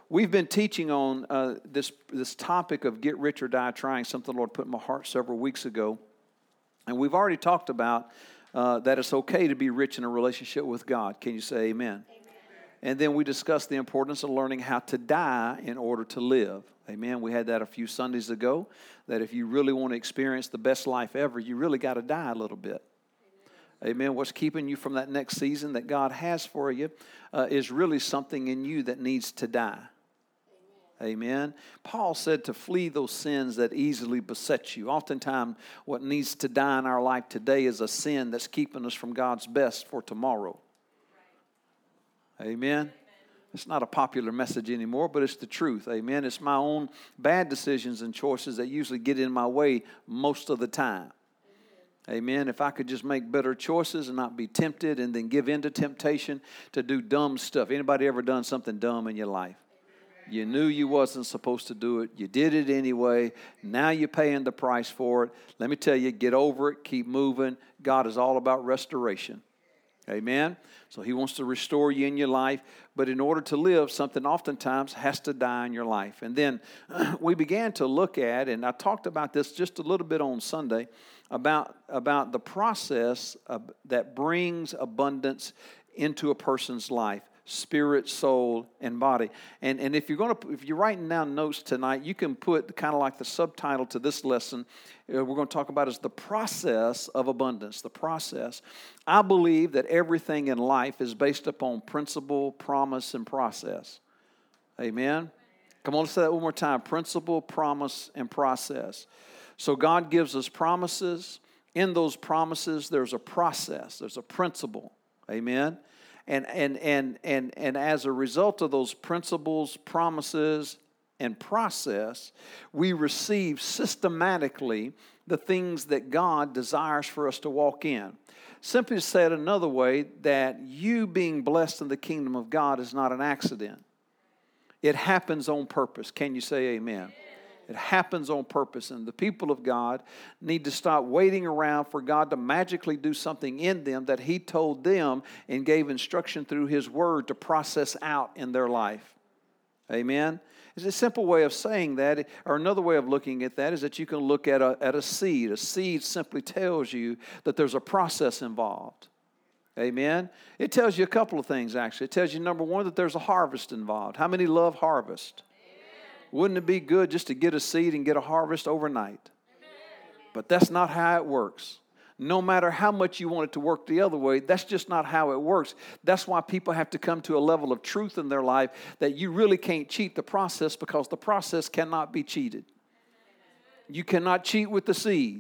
we've been teaching on this topic of get rich or die trying, something the Lord put in my heart several weeks ago. And we've already talked about that it's okay to be rich in a relationship with God. Can you say amen? And then we discussed the importance of learning how to die in order to live. Amen. We had that a few Sundays ago, that if you really want to experience the best life ever, you really got to die a little bit. Amen. What's keeping you from that next season that God has for you is really something in you that needs to die. Amen. Paul said to flee those sins that easily beset you. Oftentimes, what needs to die in our life today is a sin that's keeping us from God's best for tomorrow. Amen. It's not a popular message anymore, but it's the truth. Amen. It's my own bad decisions and choices that usually get in my way most of the time. Amen. If I could just make better choices and not be tempted and then give in to temptation to do dumb stuff. Anybody ever done something dumb in your life? You knew you wasn't supposed to do it. You did it anyway. Now you're paying the price for it. Let me tell you, get over it. Keep moving. God is all about restoration. Amen. So he wants to restore you in your life. But in order to live, something oftentimes has to die in your life. And then we began to look at, and I talked about this just a little bit on Sunday, about the process that brings abundance into a person's life. Spirit, soul, and body. And if you're writing down notes tonight, you can put kind of like the subtitle to this lesson. We're going to talk about is the process of abundance. The process. I believe that everything in life is based upon principle, promise, and process. Amen. Come on, let's say that one more time. Principle, promise, and process. So God gives us promises. In those promises, there's a process. There's a principle. Amen. And as a result of those principles, promises, and process, we receive systematically the things that God desires for us to walk in. Simply said another way, that you being blessed in the kingdom of God is not an accident. It happens on purpose. Can you say amen? It happens on purpose, and the people of God need to stop waiting around for God to magically do something in them that He told them and gave instruction through His Word to process out in their life. Amen? It's a simple way of saying that, or another way of looking at that is that you can look at a seed. A seed simply tells you that there's a process involved. Amen? It tells you a couple of things, actually. It tells you, number one, that there's a harvest involved. How many love harvest? Wouldn't it be good just to get a seed and get a harvest overnight? But that's not how it works. No matter how much you want it to work the other way, that's just not how it works. That's why people have to come to a level of truth in their life that you really can't cheat the process, because the process cannot be cheated. You cannot cheat with the seed.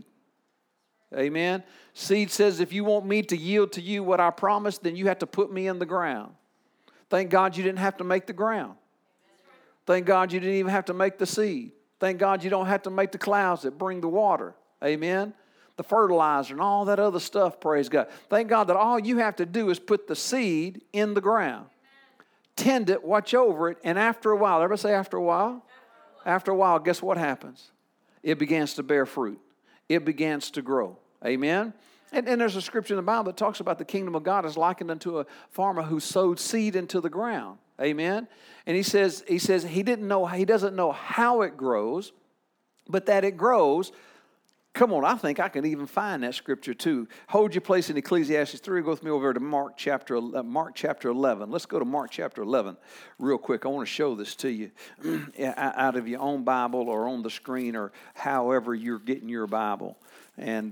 Amen? Seed says, if you want me to yield to you what I promised, then you have to put me in the ground. Thank God you didn't have to make the ground. Thank God you didn't even have to make the seed. Thank God you don't have to make the clouds that bring the water. Amen? The fertilizer and all that other stuff, praise God. Thank God that all you have to do is put the seed in the ground. Tend it, watch over it, and after a while, everybody say after a while? After a while, guess what happens? It begins to bear fruit. It begins to grow. Amen? And there's a scripture in the Bible that talks about the kingdom of God is likened unto a farmer who sowed seed into the ground. Amen? And he says he doesn't know how it grows, but that it grows. Come on, I think I can even find that scripture too. Hold your place in Ecclesiastes 3. Go with me over to Mark chapter 11. Let's go to Mark chapter 11 real quick. I want to show this to you out of your own Bible or on the screen or however you're getting your Bible. And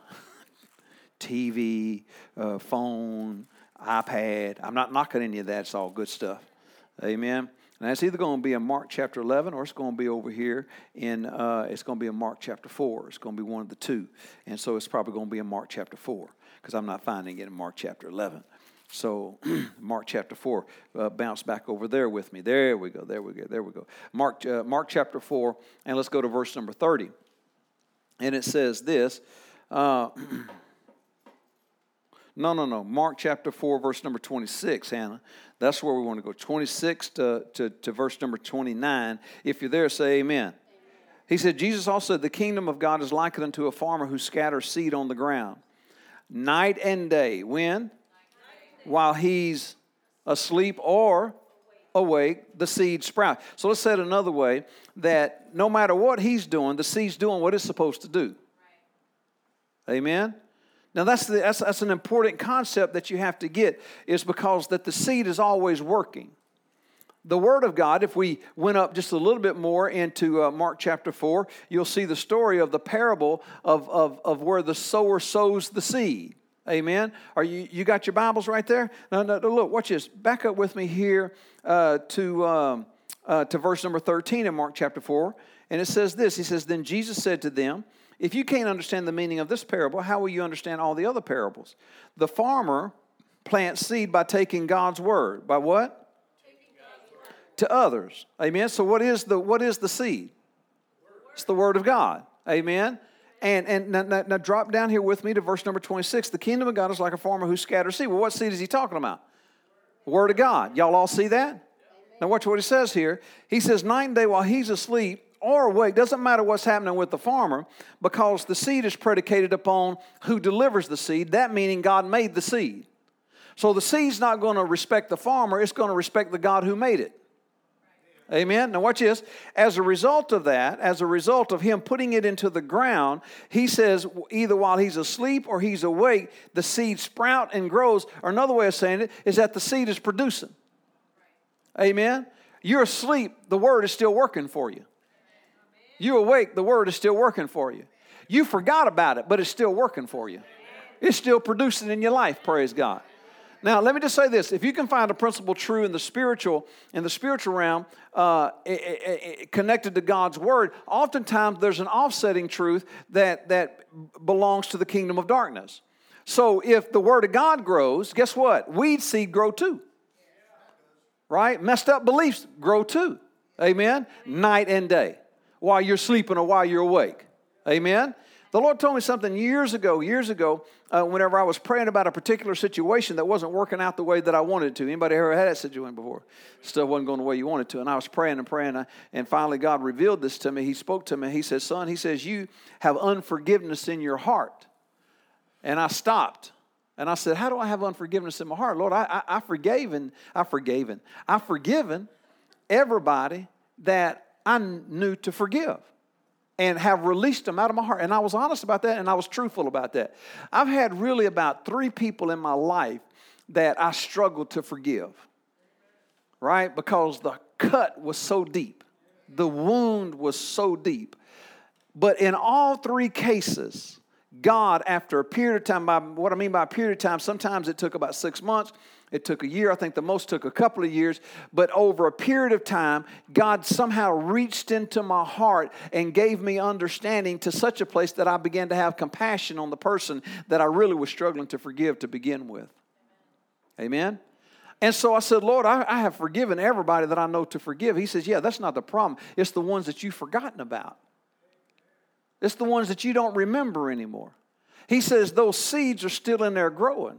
TV, phone, iPad. I'm not knocking any of that. It's all good stuff. Amen. Now, it's either going to be in Mark chapter 11 or it's going to be over here it's going to be in Mark chapter 4. It's going to be one of the two. And so it's probably going to be in Mark chapter 4 because I'm not finding it in Mark chapter 11. So Mark chapter 4, bounce back over there with me. There we go. Mark chapter 4, and let's go to verse number 30. And it says this. No. Mark chapter 4, verse number 26, Hannah. That's where we want to go. 26 to verse number 29. If you're there, say amen. He said, Jesus also said, the kingdom of God is likened unto a farmer who scatters seed on the ground. Night and day. When? While he's asleep or awake, the seed sprout. So let's say it another way, that no matter what he's doing, the seed's doing what it's supposed to do. Right. Amen? Now that's an important concept that you have to get, is because that the seed is always working. The Word of God, if we went up just a little bit more into Mark chapter 4, you'll see the story of the parable of where the sower sows the seed. Amen? You got your Bibles right there? No, look, watch this. Back up with me here to verse number 13 in Mark chapter 4. And it says this. He says, "Then Jesus said to them, 'If you can't understand the meaning of this parable, how will you understand all the other parables? The farmer plants seed by taking God's word.'" By what? To others. Amen. So what is the seed? It's the Word of God. Amen. And now drop down here with me to verse number 26. "The kingdom of God is like a farmer who scatters seed." Well, what seed is he talking about? The Word of God. Y'all all see that? Now watch what he says here. He says, "Night and day while he's asleep or awake," doesn't matter what's happening with the farmer, because the seed is predicated upon who delivers the seed. That meaning God made the seed. So the seed's not going to respect the farmer. It's going to respect the God who made it. Amen. Now watch this. As a result of that, as a result of him putting it into the ground, he says either while he's asleep or he's awake, the seed sprout and grows. Or another way of saying it is that the seed is producing. Amen. You're asleep, the Word is still working for you. You're awake, the Word is still working for you. You forgot about it, but it's still working for you. It's still producing in your life, praise God. Now, let me just say this. If you can find a principle true in the spiritual realm, connected to God's Word, oftentimes there's an offsetting truth that belongs to the kingdom of darkness. So if the Word of God grows, guess what? Weed seed grow too. Right? Messed up beliefs grow too. Amen? Night and day. While you're sleeping or while you're awake. Amen? The Lord told me something years ago, whenever I was praying about a particular situation that wasn't working out the way that I wanted it to. Anybody ever had that situation before? Stuff wasn't going the way you wanted to. And I was praying and praying, and finally God revealed this to me. He spoke to me. He said, "Son," he says, "you have unforgiveness in your heart." And I stopped. And I said, "How do I have unforgiveness in my heart? Lord, I've forgiven everybody that I knew to forgive. And have released them out of my heart." And I was honest about that, and I was truthful about that. I've had really about 3 people in my life that I struggled to forgive. Right? Because the cut was so deep. The wound was so deep. But in all 3 cases, God, after a period of time, what I mean by a period of time, sometimes it took about 6 months. It took a year. I think the most took a couple of years. But over a period of time, God somehow reached into my heart and gave me understanding to such a place that I began to have compassion on the person that I really was struggling to forgive to begin with. Amen? And so I said, "Lord, I have forgiven everybody that I know to forgive." He says, "Yeah, that's not the problem. It's the ones that you've forgotten about. It's the ones that you don't remember anymore." He says, "Those seeds are still in there growing."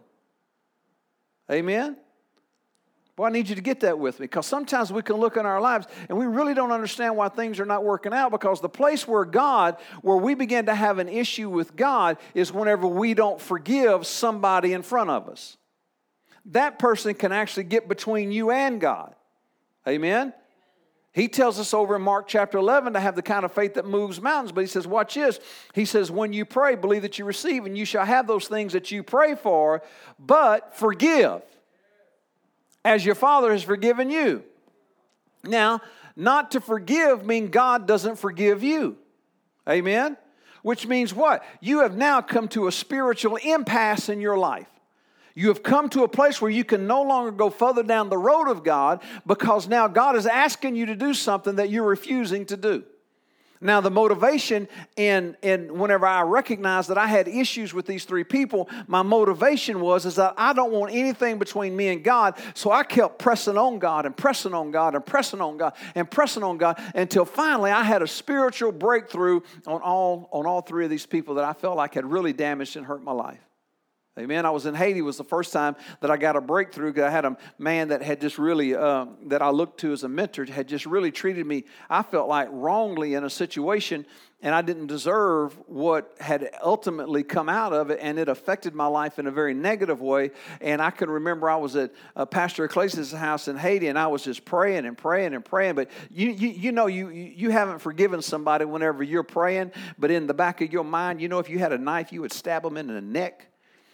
Amen? Well, I need you to get that with me, because sometimes we can look in our lives and we really don't understand why things are not working out, because the place where we begin to have an issue with God is whenever we don't forgive somebody in front of us. That person can actually get between you and God. Amen? He tells us over in Mark chapter 11 to have the kind of faith that moves mountains. But he says, watch this. He says, "When you pray, believe that you receive, and you shall have those things that you pray for, but forgive, as your Father has forgiven you." Now, not to forgive means God doesn't forgive you. Amen? Which means what? You have now come to a spiritual impasse in your life. You have come to a place where you can no longer go further down the road of God, because now God is asking you to do something that you're refusing to do. Now, the motivation in whenever I recognized that I had issues with these 3 people, my motivation is that I don't want anything between me and God, so I kept pressing on God and pressing on God and pressing on God and pressing on God until finally I had a spiritual breakthrough on all 3 of these people that I felt like had really damaged and hurt my life. Amen. I was in Haiti. It was the first time that I got a breakthrough, because I had a man that had just really, that I looked to as a mentor, had just really treated me, I felt like, wrongly in a situation, and I didn't deserve what had ultimately come out of it, and it affected my life in a very negative way. And I can remember I was at Pastor Ecclesias's house in Haiti, and I was just praying and praying and praying. But you know, you haven't forgiven somebody whenever you're praying, but in the back of your mind, you know, if you had a knife, you would stab them in the neck.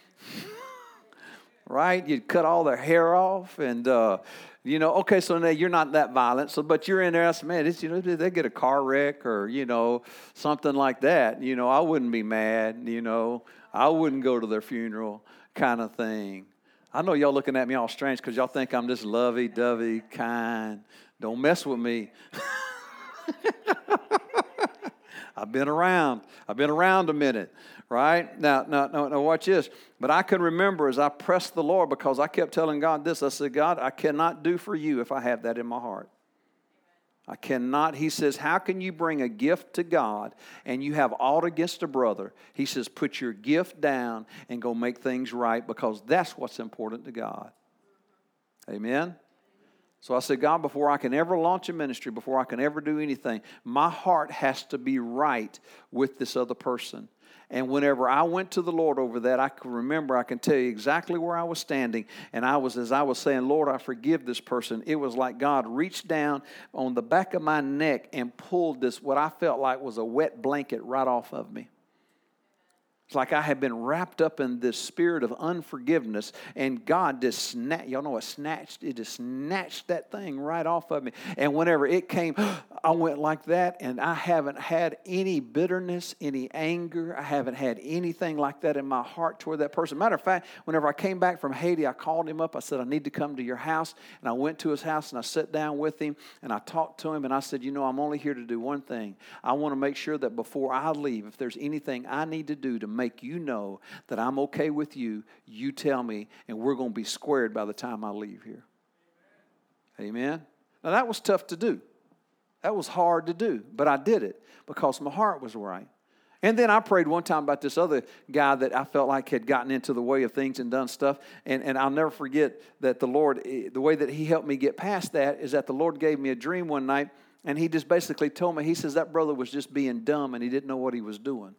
Right? You'd cut all their hair off, and you know, okay, so now you're not that violent, so but you're in there, man, it's, you know, they get a car wreck or, you know, something like that, you know, I wouldn't be mad, you know, I wouldn't go to their funeral kind of thing. I know y'all looking at me all strange because y'all think I'm just lovey-dovey, kind. Don't mess with me. I've been around a minute, right? Now, watch this. But I can remember as I pressed the Lord, because I kept telling God this. I said, God, I cannot do for you if I have that in my heart. I cannot. He says, how can you bring a gift to God and you have aught against a brother? He says, put your gift down and go make things right, because that's what's important to God. Amen? So I said, God, before I can ever launch a ministry, before I can ever do anything, my heart has to be right with this other person. And whenever I went to the Lord over that, I can remember, I can tell you exactly where I was standing. And as I was saying, Lord, I forgive this person, it was like God reached down on the back of my neck and pulled this, what I felt like was a wet blanket, right off of me. It's like I had been wrapped up in this spirit of unforgiveness, and God just snatched, y'all know what snatched? It just snatched that thing right off of me. And whenever it came, I went like that, and I haven't had any bitterness, any anger. I haven't had anything like that in my heart toward that person. Matter of fact, whenever I came back from Haiti, I called him up. I said, I need to come to your house. And I went to his house, and I sat down with him, and I talked to him, and I said, you know, I'm only here to do one thing. I want to make sure that before I leave, if there's anything I need to do to make you know that I'm okay with you, you tell me, and we're going to be squared by the time I leave here. Amen? Now, that was tough to do. That was hard to do, but I did it because my heart was right. And then I prayed one time about this other guy that I felt like had gotten into the way of things and done stuff. And I'll never forget that the Lord, the way that he helped me get past that is that the Lord gave me a dream one night, and he just basically told me, he says, that brother was just being dumb and he didn't know what he was doing.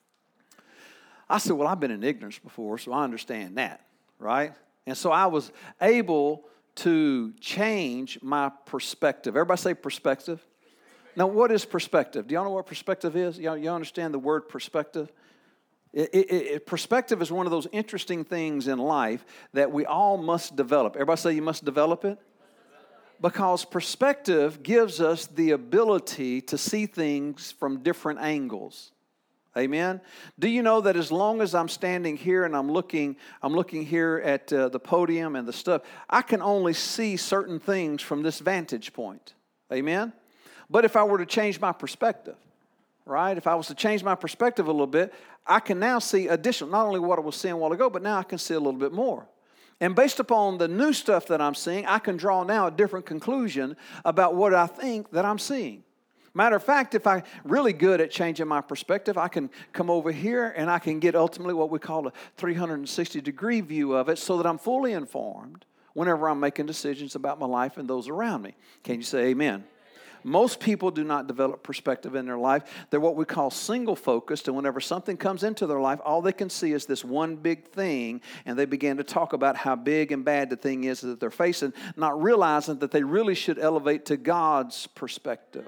I said, well, I've been in ignorance before, so I understand that, right? And so I was able to change my perspective. Everybody say perspective. Now, what is perspective? Do y'all know what perspective is? Y'all understand the word perspective? Perspective is one of those interesting things in life that we all must develop. Everybody say you must develop it? Because perspective gives us the ability to see things from different angles. Amen. Do you know that as long as I'm standing here and I'm looking here at the podium and the stuff, I can only see certain things from this vantage point. Amen. But if I were to change my perspective, right? If I was to change my perspective a little bit, I can now see additional, not only what I was seeing a while ago, but now I can see a little bit more. And based upon the new stuff that I'm seeing, I can draw now a different conclusion about what I think that I'm seeing. Matter of fact, if I'm really good at changing my perspective, I can come over here and I can get ultimately what we call a 360-degree view of it so that I'm fully informed whenever I'm making decisions about my life and those around me. Can you say amen? Most people do not develop perspective in their life. They're what we call single-focused, and whenever something comes into their life, all they can see is this one big thing, and they begin to talk about how big and bad the thing is that they're facing, not realizing that they really should elevate to God's perspective.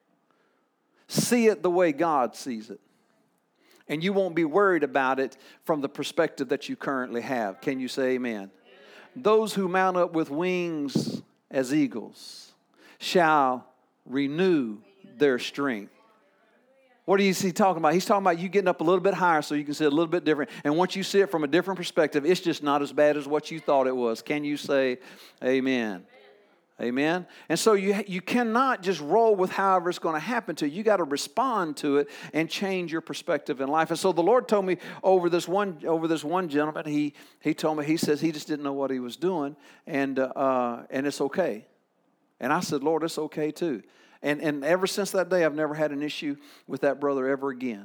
See it the way God sees it. And you won't be worried about it from the perspective that you currently have. Can you say amen? Amen. Those who mount up with wings as eagles shall renew their strength. What is he talking about? He's talking about you getting up a little bit higher so you can see it a little bit different. And once you see it from a different perspective, it's just not as bad as what you thought it was. Can you say amen? Amen. And so you cannot just roll with however it's going to happen to you. You got to respond to it and change your perspective in life. And so the Lord told me over this one gentleman, he told me, he says he just didn't know what he was doing, and it's okay. And I said, Lord, it's okay too. And ever since that day, I've never had an issue with that brother ever again.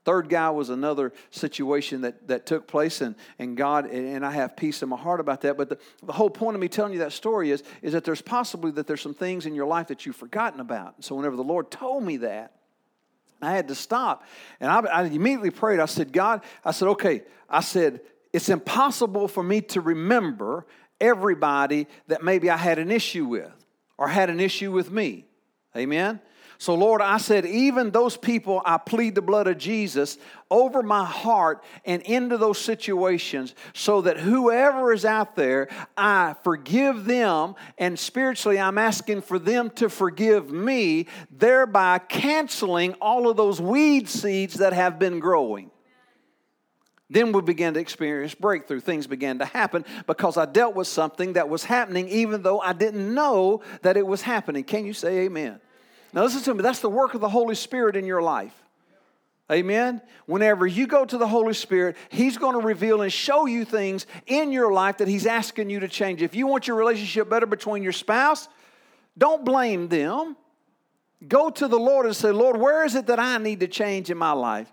Third guy was another situation that took place, and God, and I have peace in my heart about that. But the whole point of me telling you that story is that there's possibly that there's some things in your life that you've forgotten about. So whenever the Lord told me that, I had to stop. And I immediately prayed. I said, God, I said, okay. I said, it's impossible for me to remember everybody that maybe I had an issue with or had an issue with me. Amen? So, Lord, I said, even those people, I plead the blood of Jesus over my heart and into those situations so that whoever is out there, I forgive them, and spiritually I'm asking for them to forgive me, thereby canceling all of those weed seeds that have been growing. Then we began to experience breakthrough. Things began to happen because I dealt with something that was happening even though I didn't know that it was happening. Can you say amen? Now listen to me. That's the work of the Holy Spirit in your life. Amen? Whenever you go to the Holy Spirit, He's going to reveal and show you things in your life that He's asking you to change. If you want your relationship better between your spouse, don't blame them. Go to the Lord and say, Lord, where is it that I need to change in my life?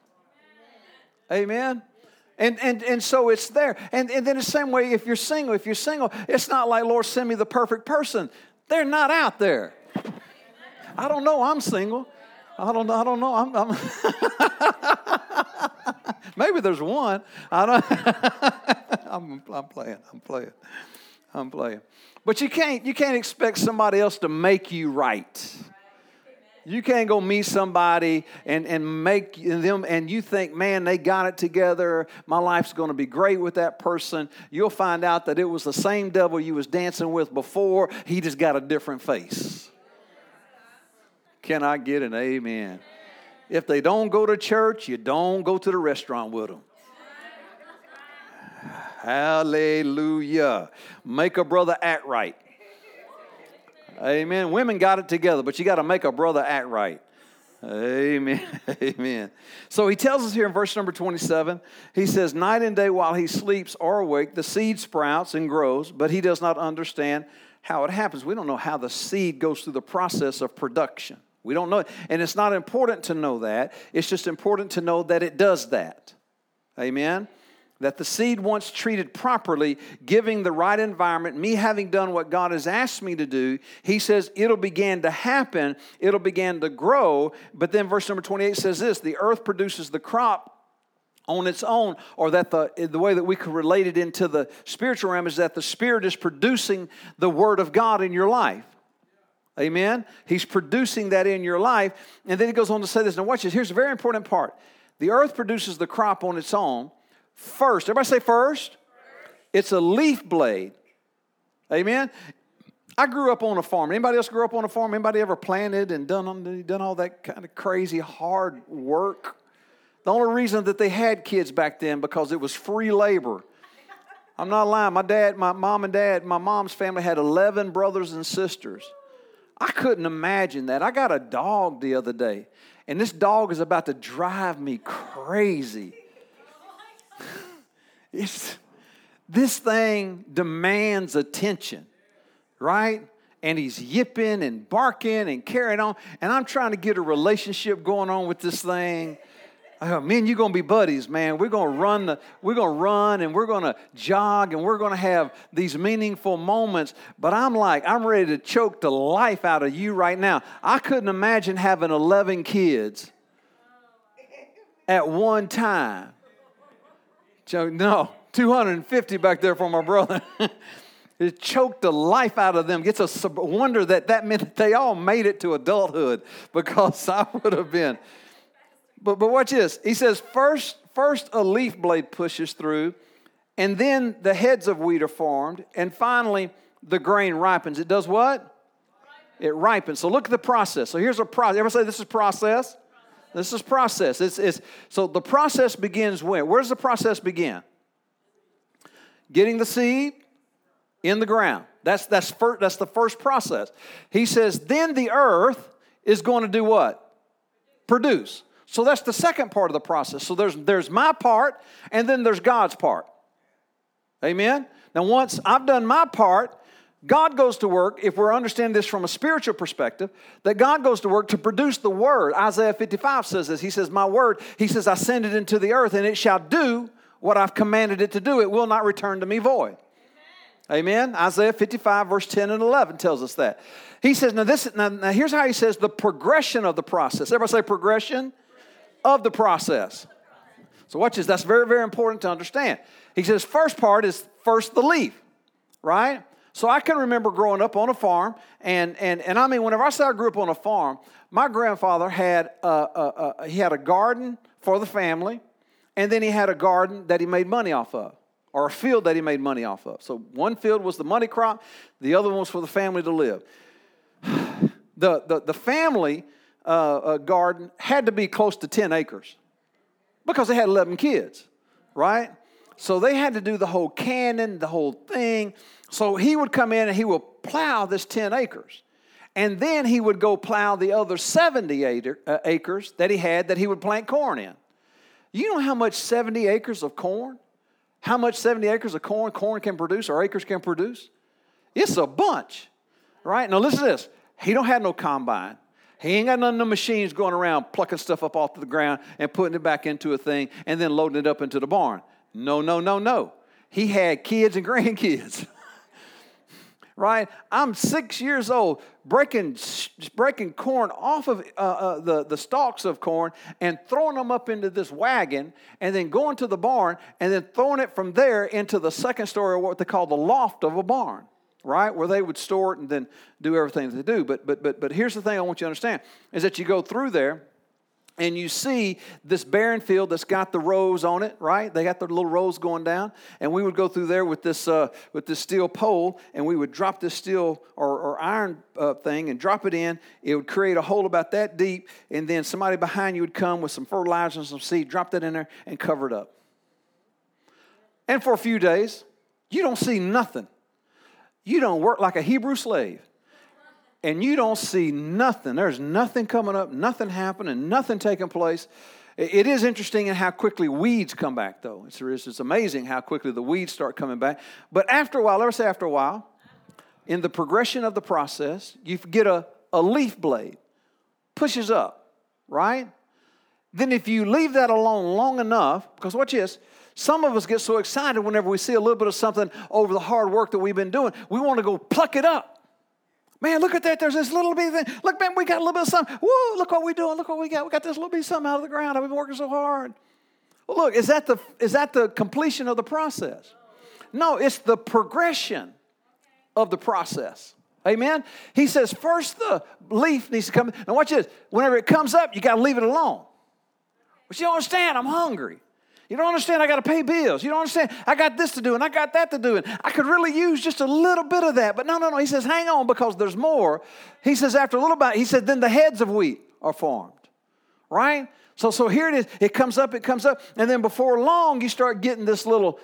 Amen? And so it's there. And then the same way, if you're single, it's not like, Lord, send me the perfect person. They're not out there. I don't know. I'm single. I don't know. I'm maybe there's one. I'm playing. But you can't expect somebody else to make you right. You can't go meet somebody and make them, and you think, man, they got it together. My life's going to be great with that person. You'll find out that it was the same devil you was dancing with before. He just got a different face. Can I get an amen? If they don't go to church, you don't go to the restaurant with them. Hallelujah. Make a brother act right. Amen. Women got it together, but you got to make a brother act right. Amen. Amen. So he tells us here in verse number 27, he says, night and day while he sleeps or awake, the seed sprouts and grows, but he does not understand how it happens. We don't know how the seed goes through the process of production. We don't know it. And it's not important to know that. It's just important to know that it does that. Amen. That the seed, once treated properly, giving the right environment, me having done what God has asked me to do, he says it'll begin to happen, it'll begin to grow. But then verse number 28 says this, the earth produces the crop on its own, or that the way that we could relate it into the spiritual realm is that the Spirit is producing the Word of God in your life. Amen? He's producing that in your life. And then he goes on to say this. Now watch this. Here's a very important part. The earth produces the crop on its own. First, everybody say first. It's a leaf blade. Amen? I grew up on a farm. Anybody else grew up on a farm? Anybody ever planted and done all that kind of crazy hard work? The only reason that they had kids back then because it was free labor. I'm not lying. My mom's family had 11 brothers and sisters. I couldn't imagine that. I got a dog the other day, and this dog is about to drive me crazy. This thing demands attention, right? And he's yipping and barking and carrying on, and I'm trying to get a relationship going on with this thing. Me and you going to be buddies, man. We're going to run and we're going to jog and we're going to have these meaningful moments. But I'm ready to choke the life out of you right now. I couldn't imagine having 11 kids at one time. No, 250 back there for my brother. It choked the life out of them. Gets a wonder that meant that they all made it to adulthood, because I would have been. But watch this. He says, first a leaf blade pushes through, and then the heads of wheat are formed, and finally the grain ripens. It does what? It ripens. So look at the process. So here's a process. Everybody say this is process? This is process. So the process begins when? Where does the process begin? Getting the seed in the ground. That's the first process. He says, then the earth is going to do what? Produce. So that's the second part of the process. So there's my part, and then there's God's part. Amen? Now once I've done my part, God goes to work, if we're understanding this from a spiritual perspective, that God goes to work to produce the word. Isaiah 55 says this. He says, my word, he says, I send it into the earth, and it shall do what I've commanded it to do. It will not return to me void. Amen. Isaiah 55, verse 10 and 11 tells us that. He says, now here's how he says the progression of the process. Everybody say progression of the process. So watch this. That's very, very important to understand. He says first part is first the leaf, right? So I can remember growing up on a farm, and I mean, whenever I say I grew up on a farm, my grandfather had he had a garden for the family, and then he had a garden that he made money off of, or a field that he made money off of. So one field was the money crop, the other one was for the family to live. The family garden had to be close to 10 acres because they had 11 kids, right? So they had to do the whole cannon, the whole thing. So he would come in and he would plow this 10 acres. And then he would go plow the other 70 acres that he had that he would plant corn in. You know how much 70 acres of corn, how much 70 acres of corn can produce or acres can produce? It's a bunch, right? Now listen to this. He don't have no combine. He ain't got none of the machines going around plucking stuff up off the ground and putting it back into a thing and then loading it up into the barn. No. He had kids and grandkids. Right? I'm 6 years old breaking corn off of the stalks of corn and throwing them up into this wagon and then going to the barn and then throwing it from there into the second story, or what they call the loft of a barn, right? Where they would store it and then do everything they do. But here's the thing I want you to understand is that you go through there and you see this barren field that's got the rows on it, right? They got the little rows going down. And we would go through there with this steel pole, and we would drop this steel or iron thing and drop it in. It would create a hole about that deep, and then somebody behind you would come with some fertilizer and some seed, drop that in there, and cover it up. And for a few days, you don't see nothing. You don't work like a Hebrew slave. And you don't see nothing. There's nothing coming up, nothing happening, nothing taking place. It is interesting in how quickly weeds come back, though. It's amazing how quickly the weeds start coming back. But after a while, let's say after a while, in the progression of the process, you get a leaf blade, pushes up, right? Then if you leave that alone long enough, because watch this, some of us get so excited whenever we see a little bit of something over the hard work that we've been doing, we want to go pluck it up. Man, look at that. There's this little bitty thing. Look, man, we got a little bit of something. Woo, look what we're doing. Look what we got. We got this little bit of something out of the ground. I've been working so hard. Well, look, is that the completion of the process? No, it's the progression of the process. Amen? He says first the leaf needs to come. Now watch this. Whenever it comes up, you got to leave it alone. But you don't understand. I'm hungry. You don't understand, I got to pay bills. You don't understand, I got this to do and I got that to do. And I could really use just a little bit of that. But no. He says, hang on, because there's more. He says, after a little bit, he said, then the heads of wheat are formed. Right? So here it is. It comes up. And then before long, you start getting this little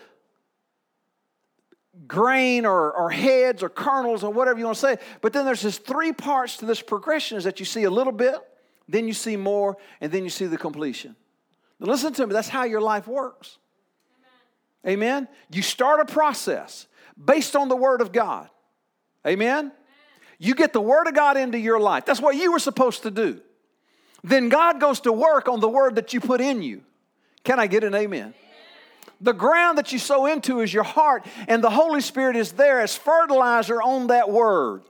grain or heads or kernels or whatever you want to say. But then there's just three parts to this progression is that you see a little bit, then you see more, and then you see the completion. Listen to me, that's how your life works. Amen? You start a process based on the Word of God. Amen? You get the Word of God into your life. That's what you were supposed to do. Then God goes to work on the Word that you put in you. Can I get an amen? The ground that you sow into is your heart, and the Holy Spirit is there as fertilizer on that Word.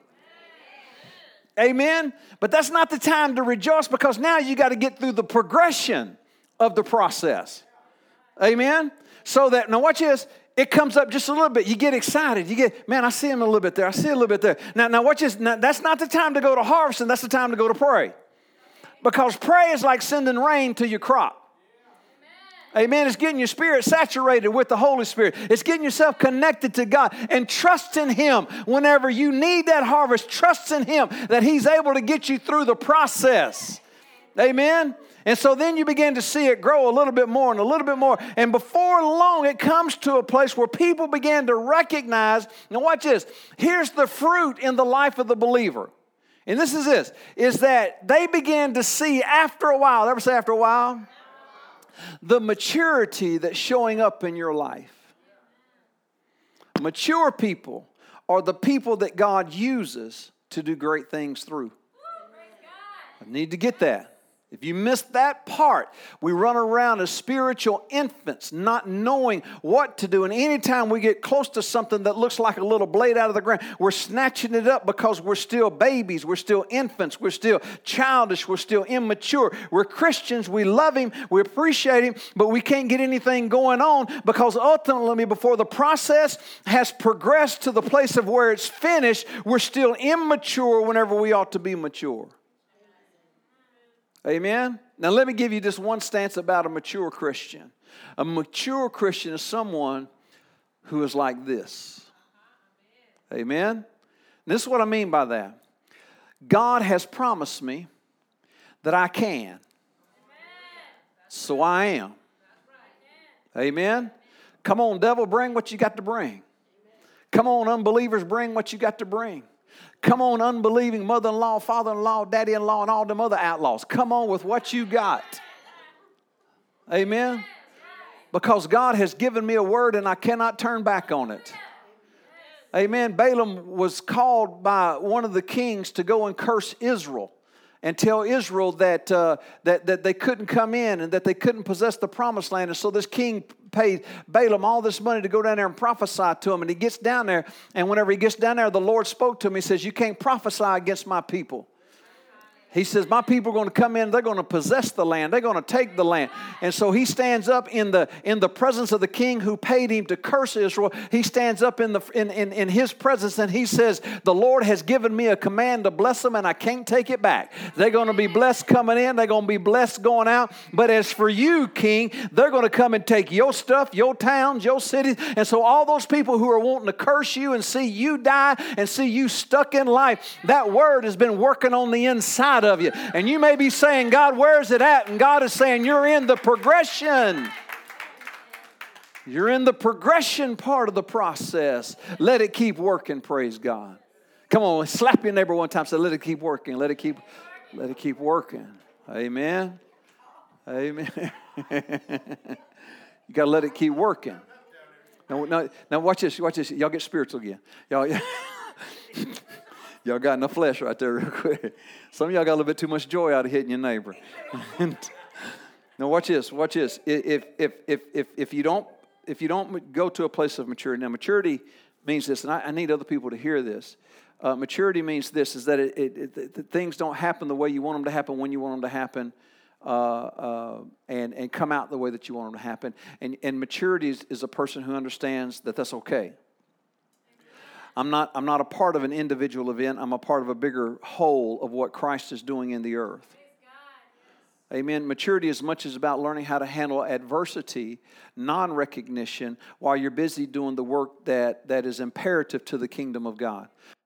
Amen? But that's not the time to rejoice, because now you got to get through the progression of the process. Amen? So that, now watch this, it comes up just a little bit. You get excited. You get, man, I see him a little bit there. I see a little bit there. Now watch this. Now, that's not the time to go to harvesting. That's the time to go to pray. Because pray is like sending rain to your crop. Amen. It's getting your spirit saturated with the Holy Spirit. It's getting yourself connected to God and trust in Him. Whenever you need that harvest, trust in Him that He's able to get you through the process. Amen. And so then you begin to see it grow a little bit more and a little bit more. And before long, it comes to a place where people begin to recognize, now watch this, here's the fruit in the life of the believer. And this is that they begin to see after a while, ever say after a while? The maturity that's showing up in your life. Mature people are the people that God uses to do great things through. I need to get that. If you miss that part, we run around as spiritual infants, not knowing what to do. And anytime we get close to something that looks like a little blade out of the ground, we're snatching it up because we're still babies, we're still infants, we're still childish, we're still immature. We're Christians, we love Him, we appreciate Him, but we can't get anything going on because ultimately, before the process has progressed to the place of where it's finished, we're still immature whenever we ought to be mature. Amen? Now let me give you just one stance about a mature Christian. A mature Christian is someone who is like this. Amen? And this is what I mean by that. God has promised me that I can. So I am. Amen? Come on, devil, bring what you got to bring. Come on, unbelievers, bring what you got to bring. Come on, unbelieving mother-in-law, father-in-law, daddy-in-law, and all them other outlaws. Come on with what you got. Amen? Because God has given me a word and I cannot turn back on it. Amen. Balaam was called by one of the kings to go and curse Israel and tell Israel that they couldn't come in and that they couldn't possess the promised land. And so this king paid Balaam all this money to go down there and prophesy to him. And he gets down there, and whenever he gets down there, the Lord spoke to him. He says, you can't prophesy against my people. He says, my people are going to come in, they're going to possess the land, they're going to take the land. And so he stands up in the presence of the king who paid him to curse Israel. He stands up in his presence and he says, the Lord has given me a command to bless them and I can't take it back. They're going to be blessed coming in, they're going to be blessed going out. But as for you, king, they're going to come and take your stuff, your towns, your cities. And so all those people who are wanting to curse you and see you die and see you stuck in life, that word has been working on the inside of you. And you may be saying, God, where's it at? And God is saying, you're in the progression. You're in the progression part of the process. Let it keep working, praise God. Come on, slap your neighbor one time. Say, let it keep working. Let it keep working. Amen. Amen. You got to let it keep working. Now watch this. Watch this. Y'all get spiritual again. Y'all got enough flesh right there real quick. Some of y'all got a little bit too much joy out of hitting your neighbor. Now watch this. Watch this. If you don't go to a place of maturity, now maturity means this, and I need other people to hear this. Maturity means this: is that things don't happen the way you want them to happen when you want them to happen, and come out the way that you want them to happen. And maturity is a person who understands that that's okay. I'm not a part of an individual event. I'm a part of a bigger whole of what Christ is doing in the earth. Amen. Maturity as much as about learning how to handle adversity, non-recognition, while you're busy doing the work that is imperative to the kingdom of God.